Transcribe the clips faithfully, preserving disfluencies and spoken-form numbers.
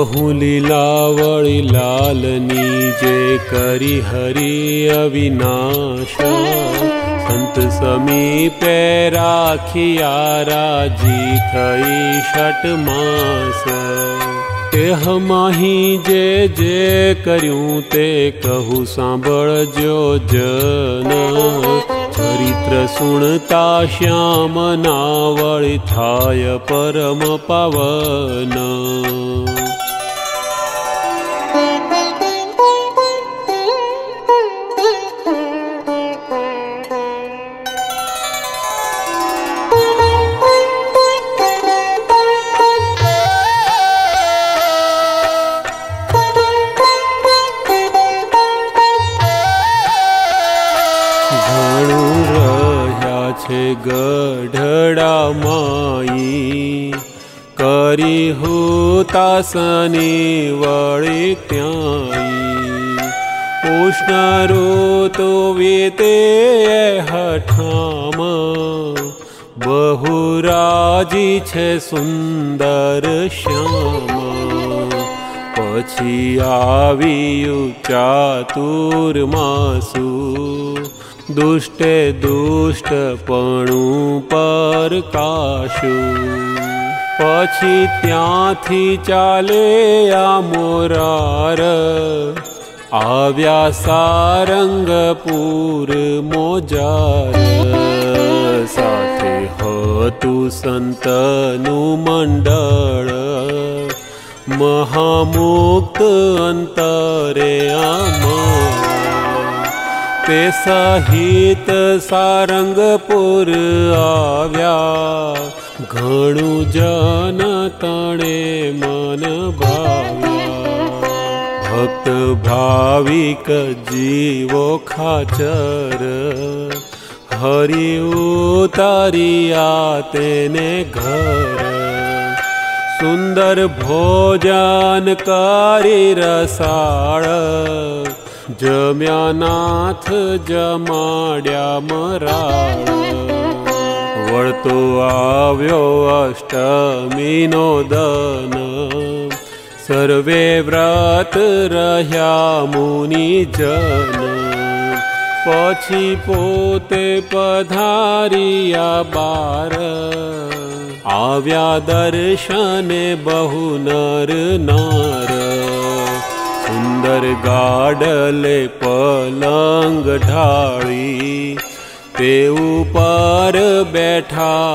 કહું લીલાવળી લાલની જે કરી હરિ અવિનાશ, સંત સમીપે રાખ્યા રાજી થઈ ષટ માસ। તેહ માહી જે જે કર્યું તે કહું સાંભળજો જન, ચરિત્ર સુણતા શ્યામ નાવળી થાય પરમ પાવન। ગઢડા માઈ કરી હુતાસની વળી ત્યાંઈ, ઉષ્ણ ઋતુ વીતે હઠામ બહુ રાજી છે સુંદર શ્યામ। પછી આવ્યું ચાતુર્માસુ, દુષ્ટે દુષ્ટપણું પરકાશું। પછી ત્યાંથી ચાલે આ મોરાર, આવ્યા સારંગપુર મોજાર। સાથે હતું સંતનું મંડળ, મહામુક્ત અંતરે આમાં। તે સહિત સારંગપુર આવ્યા, ઘણું જન તણે મન ભાવ્યા। ભક્ત ભાવિક જીવો ખાચર, હરિ ઉતાર્યા તેને ઘર। સુંદર ભોજન કરી રસાળ, જમ્યા નાથ જમાડ્યા મરાળ। વળતો આવ્યો અષ્ટમીનો દન, સર્વે વ્રત રહ્યા મુનિજન। પછી પોતે પધાર્યા બાર, આવ્યા દર્શને બહુ નર નાર। સુંદર ગાડલે પલંગ ઢાળી, તે ઉપર બેઠા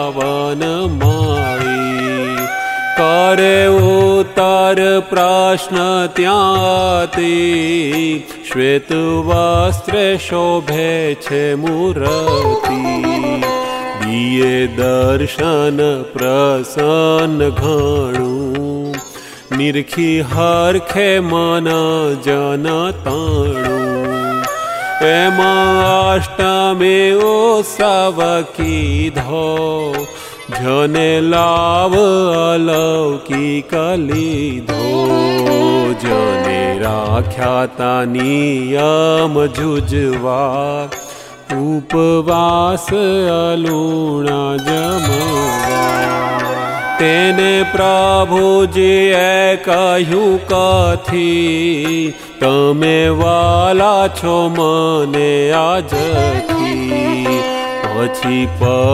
વનમાળી। કરે ઉત્તર પ્રશ્ન ત્યાંથી, શ્વેત વસ્ત્રે શોભે છે મૂર્તિ। દિયે દર્શન પ્રસન્ન ઘણું, નિરખી હરખે મન જન તાણું। એમાં અષ્ટમી ઉત્સવ કીધો, જને લાવ અલૌકિક લીધો। જને રાખ્યા તા નિયમ જુજવા, ઉપવાસ અલુણા જમવા। તેને પ્રભુજીએ કહ્યું કથી, તમે વાલા છો મને આજથી। પછી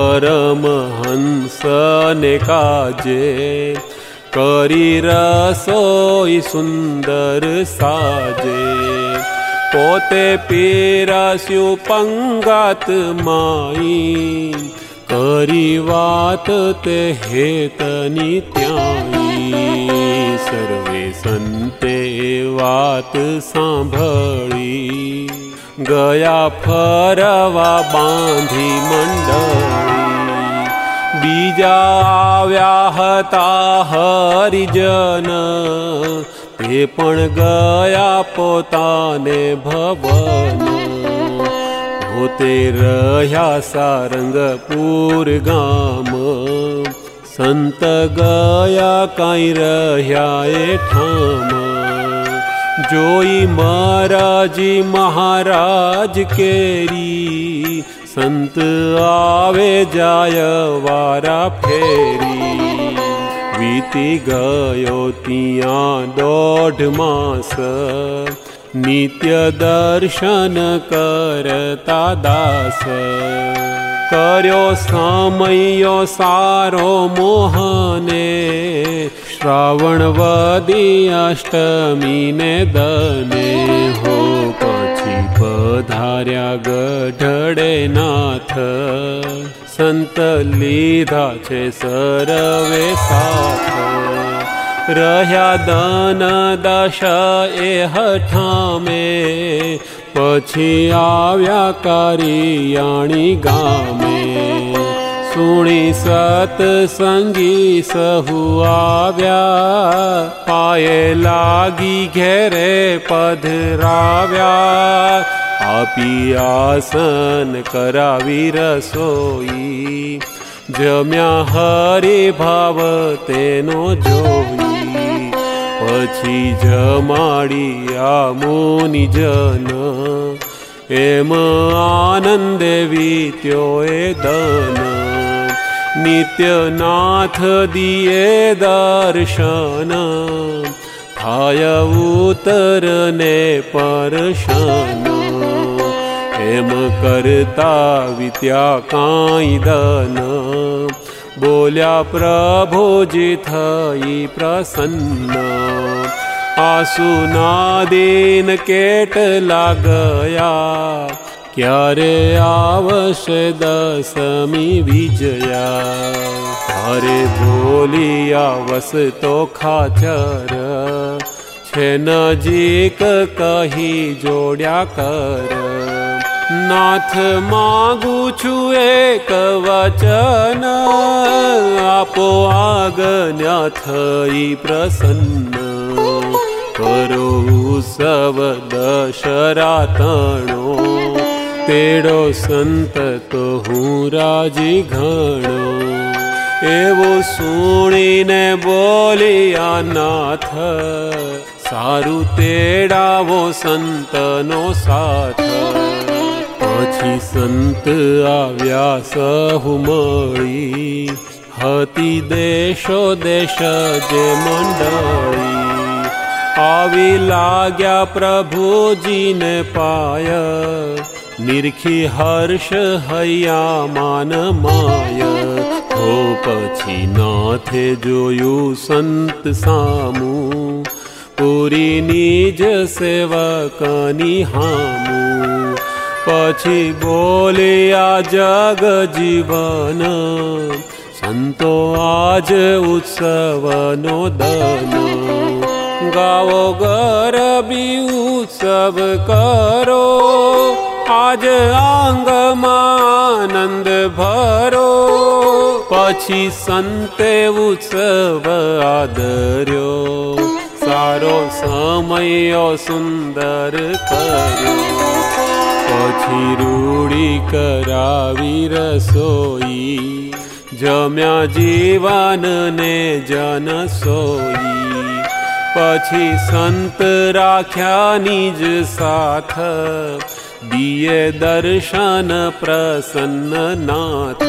પરમહંસને કાજે, કરી રસોઈ સુંદર સાજે। પોતે પીરસ્યું પંગાત માઈ, કરી વાત તે હેતની ત્યાંઈ। સર્વે સંતે વાત સાંભળી, ગયા ફરવા બાંધી મંડળી। બીજા આવ્યા હતા હરિજન, તે પણ ગયા પોતાને ભવન। પોતે રહ્યા સારંગપુર ગામ, સંત ગયા કાંઈ રહ્યા એ ઠામ। જોઈ મહારાજી મહારાજ કેરી, સંત આવે જાય વારા ફેરી। વીતી ગયો ત્યાં દોઢ માસ, નિત્ય દર્શન કરતા દાસ. કર્યો સમયો સારો મોહને, શ્રાવણ વદી અષ્ટમીને દને. હો પછી પધાર્યા ગઢડે નાથ, સંત લીધા છે સર્વે સાથ. રહ્યા દન દશ એ હઠામે, પછી આવ્યા કારિયાણી ગામે. સુણી સતસંગી સહુ આવ્યા, પાયે લાગી ઘેરે પધરાવ્યા. આપી આસન કરાવી રસોઈ, જમ્યા હરિ ભાવ તેનો જોઈ. પછી જમાડી આ મુનિજન, એમ આનંદે વીત્યો એ દન. નિત્યનાથ દિયે દર્શન, થાય ઉતરને પરશન. એમ કરતા વિત્યા કાંઈ દન, બોલ્યા પ્રભુજી થઈ પ્રસન્ન. આંસુના દિન કેટલા ગયા, ક્યારે આવશે દસમી વિજયા. તારે બોલિયા વસતો ખાચર, છે નજીક કહી જોડ્યા કર. નાથ માગું છું એક વચન, આપો આજ્ઞા થઈ પ્રસન્ન. કરો ઉત્સવ દશરા તણો, તેડો સંત તો હું રાજી ઘણો. એવું સુણીને બોલિયા નાથ, સારું તેડાવો સંતનો સાથ. પછી સંત આવ્યા સહુ મળી, હતી દેશો દેશ જે મંડળી. આવી લાગ્યા પ્રભુજીને પાય, નિરખી હર્ષ હૈયા માન માય. હો પછી નાથે જોયું સંત સામું, પૂરી નિજ સેવકની હામું. પછી બોલ્યા જગ જીવન, સંતો આજ ઉત્સવનો દન. ગાવો ગરબી ઉત્સવ કરો, આજ આંગમાં આનંદ ભરો. પછી સંતે ઉત્સવ આદર્યો, સારો સમયો સુંદર કર્યો. પછી રૂડી કરાવી રસોઈ, જમ્યા જીવનને જન સોઈ. પછી સંત રાખ્યા નિજ સાથ, દિયે દર્શન પ્રસન્ન નાથ.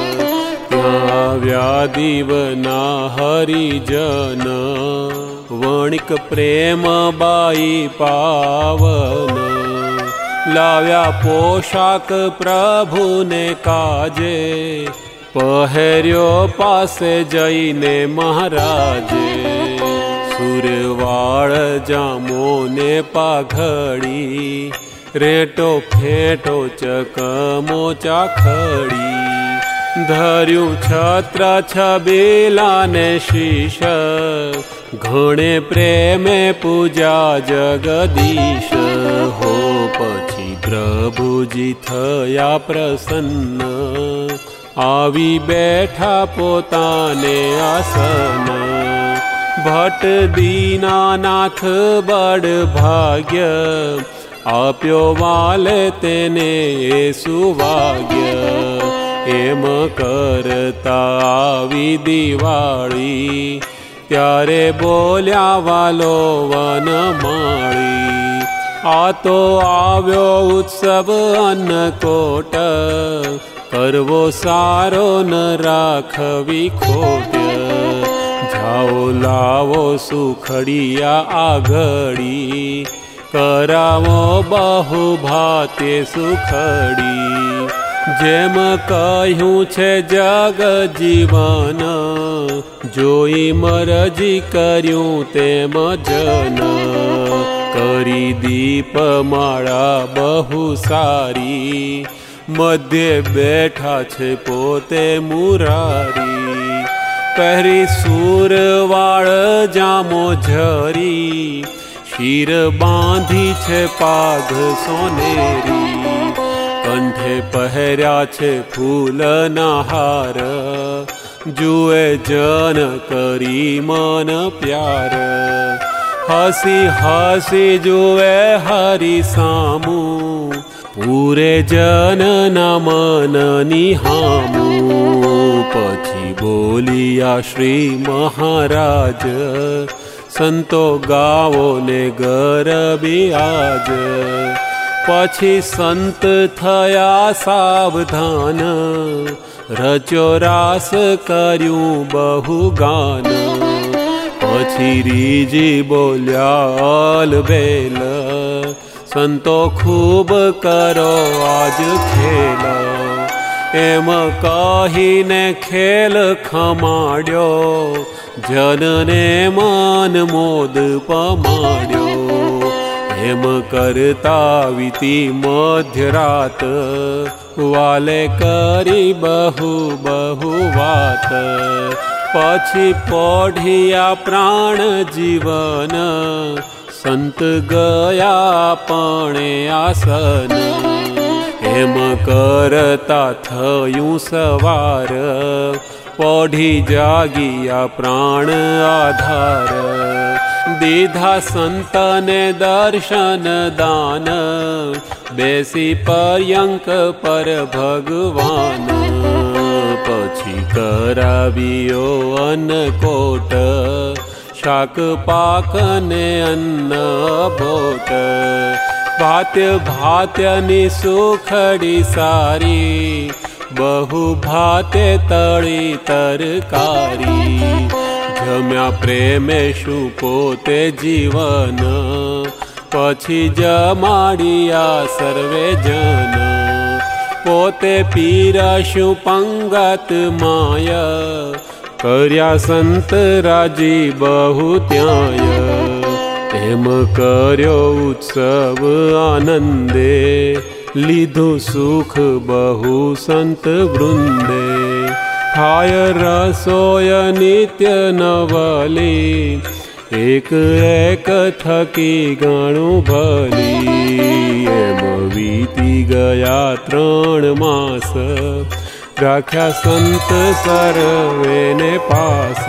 આવ્યા દીવના હરિજન, વણિક પ્રેમ બાઈ પાવન. લાવ્યા પોશાક પ્રભુને કાજે, પહેર્યો પાસે જઈને મહારાજે. સુરવાળ જામોને પાઘડી, રેટો ફેટો ચકમો ચાખડી. ધર્યું છત્ર છબીલાને શીશ, ઘણે પ્રેમે પૂજા જગદીશ. હો પછી પ્રભુજી થયા પ્રસન્ન, આવી બેઠા પોતાને આસન. ભટ્ટ દીનાનાથ બડ ભાગ્ય, આપ્યો વાલે તેને સુવાગ્ય. એમ કરતા આવી દિવાળી, ત્યારે બોલ્યા વાલો વનમાળી. આ તો આવ્યો ઉત્સવ અન્નકોટ, કરવો સારો ન રાખવી ખોટ. સુખડિયા આગળી, કરાવો બહુ ભાતે સુખડી. જેમ કહ્યું છે જગ જીવન, જોઈ મરજી કર્યું તેમ જન. કરી દીપમાળા બહુ સારી, મધ્ય બેઠા છે પોતે મુરારી. પહેરી સુરવાળ જામો ઝરી, શિર બાંધી છે પાઘ સોનેરી. કંઠે પહેર્યા છે ફૂલના હાર, જુએ જન કરી મન પ્યાર. હસી હસી જુએ હરી સામું, પૂરે જનના મન નિહામું. પછી બોલિયા શ્રી મહારાજ, સંતો ગાવો ને ગરબી આજ. પછી સંત થયા સાવધાન, રચો રાસ કર્યું બહુ ગાન. પછી રીજી બોલ્યા અલબેલ, સંતો ખૂબ કરો આજ ખેલ. એમ કહીને ખેલ ખમાડ્યો, જનને મન મોદ પમાડ્યો. એમ કરતા વીતી મધ્યરાત, વાલે કરી બહુ બહુ વાત. પછી પોઢિયા પ્રાણ જીવન, સંત ગયા પણે આસન. એમ કરતા થયું સવાર, પોઢી જાગિયા પ્રાણ આધાર. દીધા સંતને દર્શન દાન, બેસી પર્યંક પર ભગવાન. પછી કરાવ્યો અન્નકોટ, શાક પાક ને અન્ન ભોટ. ભાત્ય ભાત્યની સુખડી સારી, બહુ ભાતે તળી તરકારી. જમ્યા પ્રેમે શું પોતે જીવન, પછી જમાડિયા સર્વે જન. પોતે પીરસ્યું પંગત માય, કર્યા સંત રાજી બહુ ત્યાંય. એમ કર્યો ઉત્સવ આનંદે, લીધું સુખ બહુ સંત વૃંદે. ખાય રસોય નિત્ય નવલી, એક એક થકી ગણું ભલી. એમ વીતી ગયા ત્રણ માસ, રાખ્યા સંત સર્વેને પાસ.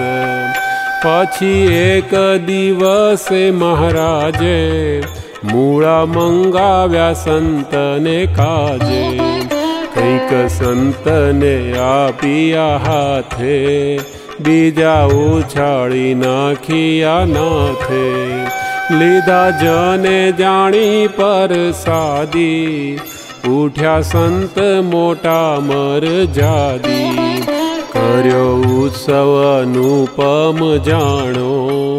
પછી એક દિવસે મહારાજે, મૂળા મંગાવ્યા સંતને કાજે. કંઈક સંતને આપ્યા હાથે, બીજા ઉછાળી નાખિયા નાથે. લીધા જને જાણી પરસાદી, ઉઠ્યા સંત મોટા મરજાદી. કર્યો ઉત્સવ અનુપમ જાણો,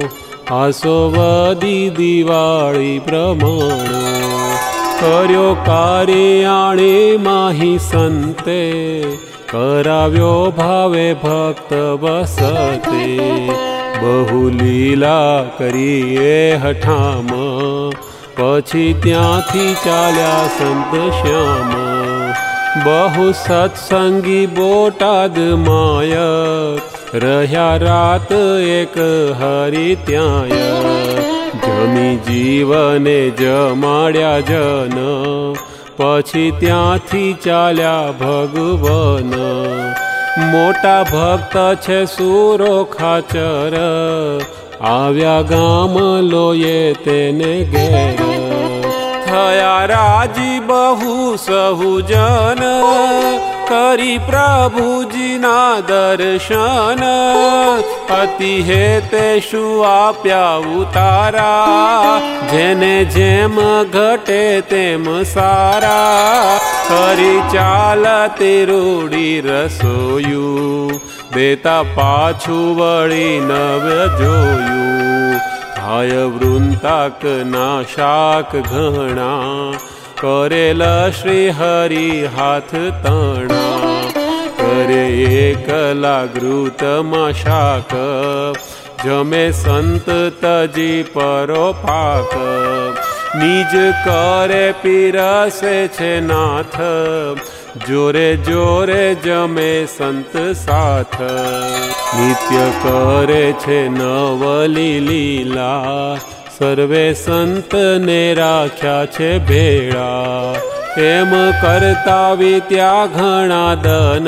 આસોવદી દિવાળી પ્રમાણો. કર્યો કાર્યાણી માહી સંતે, કરાવ્યો ભાવે ભક્ત બસતે. બહુ લીલા કરીએ હઠામ, પછી ત્યાંથી ચાલ્યા સંત શ્યામ. બહુ સત્સંગી બોટાદ માય, રહ્યા રાત એક હરી ત્યાંય. જમી જીવને જમાડ્યા જન, પછી ત્યાંથી ચાલ્યા ભગવન. મોટા ભક્ત છે સુરો ખાચર, આવ્યા ગામ લોયે તેને ઘેર. થયા રાજી બહુ સહુ જન, કરી પ્રભુજીના દર્શન, અતિ હેતે શું આપ્યા ઉતારા, જેને જેમ ઘટે તેમ સારા, કરી ચાલતી રૂડી રસોયું, દેતા પાછું વળી નવ જોયું. થાય વૃંતાક ના શાક ઘણા, કરેલા શ્રી હરિ હાથ તણા, કરે એકલા ઘૃતમાં શાક, જમે સંત તજી પરોપાક. નિજ કરે પીરસે છે નાથ, જોરે જોરે જમે સંત સાથ. નિત્ય કરે છે નવલી લીલા, સર્વે સંતને રાખ્યા છે ભેળા. એમ કરતા વિત્યા ઘણા દન,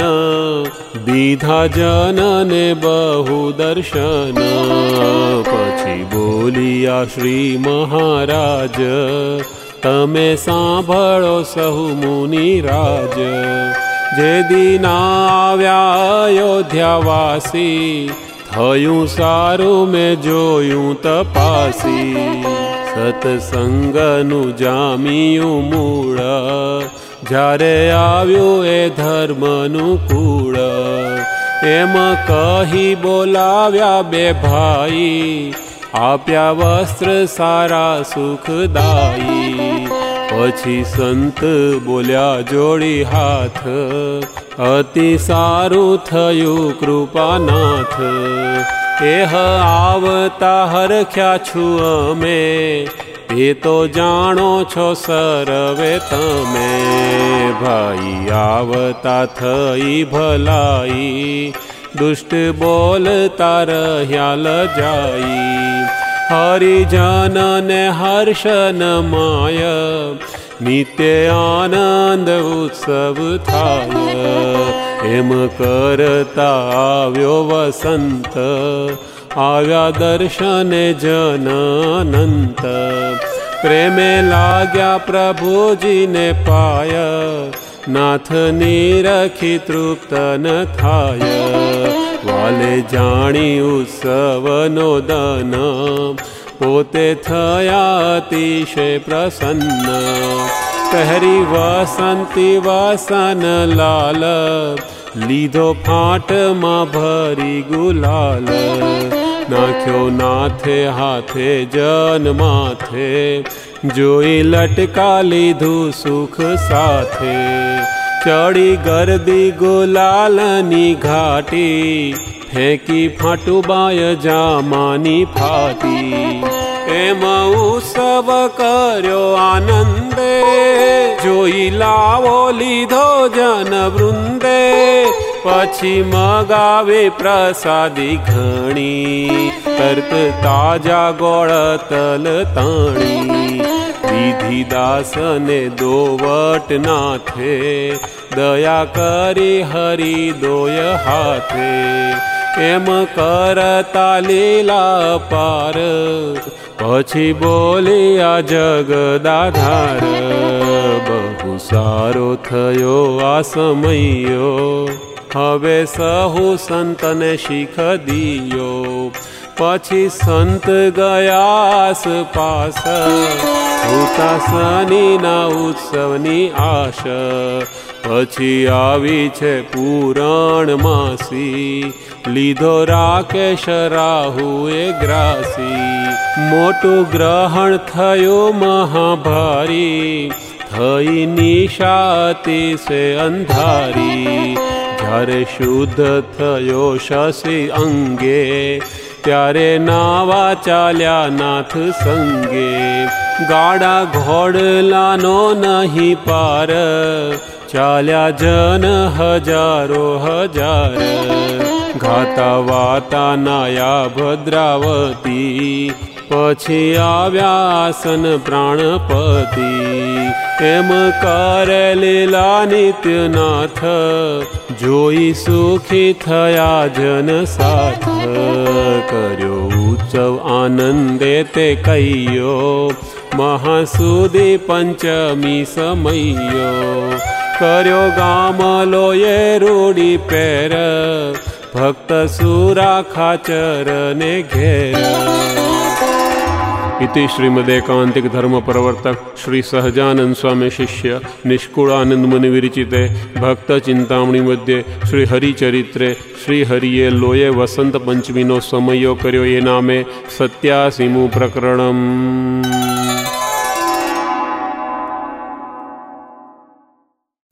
દીધા જનને બહુ દર્શન. પછી બોલિયા શ્રી મહારાજ, તમે સાંભળો સહુ મુનિરાજ. જે દીના આવ્યા અયોધ્યાવાસી, થયું સારું મેં જોયું તપાસી. સત્સંગનું જામ્યું મૂળ, જ્યારે આવ્યું એ ધર્મનું કૂળ. એમ કહી બોલાવ્યા બે ભાઈ, આપ્યા વસ્ત્ર સારા સુખદાયી. પછી સંત બોલ્યા જોડી હાથ, અતિ સારું થયું કૃપાનાથ. એહ આવતા હરખ્યા છું અમે, એ તો જાણો છો સર્વે તમે. ભાઈ આવતા થઈ ભલાઈ, દુષ્ટ બોલતા રહ્યા લજાઈ. હરિજન ને હર્ષન માય, નિત્ય આનંદ ઉત્સવ થાય. એમ કરતા આવ્યો વસંત, આવ્યા દર્શને જન અનંત. પ્રેમે લાગ્યા પ્રભુજીને પાય, નાથની રખી તૃપ્ત ન થાય. વાલે જાણી ઉત્સવનો દન, પોતે થયા અતિશય પ્રસન્ન. પહેરી વસંતી વાસન લાલ, લીધો ફાટમાં ભરી ગુલાલ. નાખ્યો નાથે હાથે જન માથે, જોઈ લટકા લીધું સુખ સાથે. ચડી ગરદી ગુલાલની ઘાટી, ફેંકી ફાટુબાય જામાની ફાટી. એમ ઉત્સવ કર્યો આનંદે, જોઈ લાવો લીધો જન વૃંદે. પછી મગાવે પ્રસાદી ઘણી, તરત તાજા ગોળ તલ તાણી. વિધિ દાસને દોવટ નાથે, દયા કરી હરિ દોય હાથે. એમ કરતા લીલા પાર, પછી બોલ્યા જગદાધાર. બહુ સારો થયો આ સમયો, હવે સહુ સંતને શીખ દિયો. પછી સંત ગયાસ પાસ, હુતાસનીના ઉત્સવની આશ. પછી આવી છે પુરાણ માસી, લીધો રાકેશ રાહુએ ગ્રાસી. મોટું ગ્રહણ થયું મહાભારી, થઈ નિશાતિ સે અંધારી. જ્યારે શુદ્ધ થયો શશી અંગે, ત્યારે નાવા ચાલ્યા નાથ સંગે. ગાડા ઘોડલાનો નહીં પાર, ચાલ્યા જન હજારો હજાર. ગાતા વાતા નાયા ભદ્રાવતી, પછી આવ્યા આસન પ્રાણપતિ. એમ કરે લીલા નિત્યનાથ, જોઈ સુખી થયા જન સાથ. કર્યો ઉત્સવ આનંદે તે કૈયો, મહાસુદી પંચમી સમયો. કર્યો ગામલોએ રૂડી પેર, ભક્ત સુરા ખાચર ને ઘેર. इति श्रीमदेकांतिक धर्म प्रवर्तक श्री सहजानंद स्वामी शिष्य निष्कुळानंद मुनि विरचिते भक्त चिंतामणी मध्ये श्री हरिचरित्रे श्री हरिये लोये वसंत पंचमी नो समयो कर्यो ये नामे सत्यासीमु प्रकरणम.